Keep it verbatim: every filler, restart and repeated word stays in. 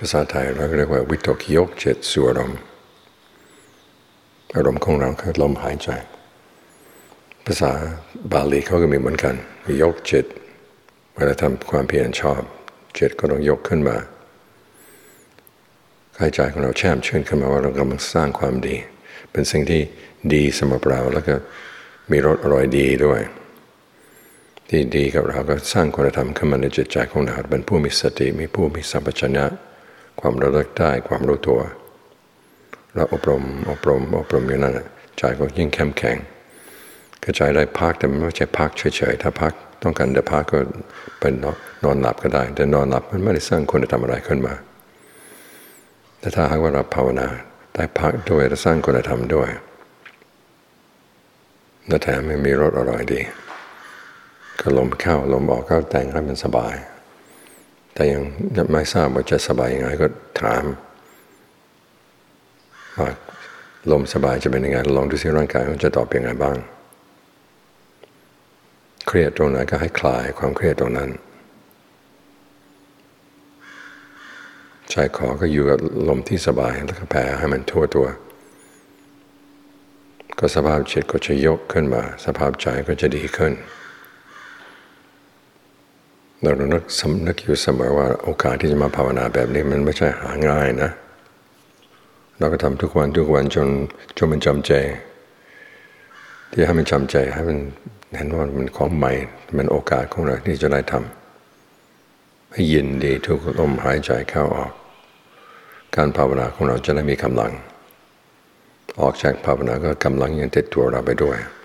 ภาษาไทยเราเรียกว่าวิตกยกจิตสู่อารมณ์อารมณ์ของเราคือลมหายใจภาษาบาลีเขาก็มีเหมือนกันยกจิตเวลาทำความเพียรชอบจิตก็ต้องยกขึ้นมาหายใจของเราแช่มชื่นขึ้นมาว่าเรากำลังสร้างความดีเป็นสิ่งที่ดีสำหรับเราแล้วก็มีรสอร่อยดีด้วยที่ดีกับเราก็สร้างคุณธรรมขึ้นมาในจิตใจของเราเป็นผู้มีสติมีผู้มีสัมปชัญญะความระลึกได้ความรู้ตัวเราอบรมอบรมอบรมอยู่นั่นใจก็ยิ่งเข้มแข็งกระจายได้พักแต่ไม่ใช่พักเฉยๆถ้าพักต้องการจะพักก็เป็นนอนหลับก็ได้แต่นอนหลับมันไม่ได้สร้างคุณธรรมอะไรขึ้นมาแต่ถ้าหากว่าเราภาวนาได้พักด้วยและสร้างคุณธรรมด้วยและแถมไม่มีรสอร่อยดีก็ลมเข้าลมออกก็แต่งให้มันสบายแต่ยังไม่ทราบว่าจะสบายยังไงก็ถามว่าลมสบายจะเป็นยังไงลองดูสิร่างกายมันจะตอบยังไงบ้างเครียดตรงไหนก็ให้คลายความเครียดตรงนั้นใจคอก็อยู่กับลมที่สบายแล้วก็แผ่ให้มันทั่วตัวก็สภาพจิตก็จะยกขึ้นมาสภาพใจก็จะดีขึ้นเราต้องนึกสำนึกอยู่เสมอว่าโอกาสที่จะมาภาวนาแบบนี้มันไม่ใช่หาง่ายนะเราก็ทำทุกวันทุกวันจนจนมันจำใจที่ให้มันจำใจให้มันเห็นว่ามันของใหม่มันโอกาสของเราที่จะได้ทำให้ยินดีทุกลมหายใจเข้าออกการภาวนาของเราจะได้มีกำลังออกจากภาวนาก็กำลังยังติดตัวเราไปด้วย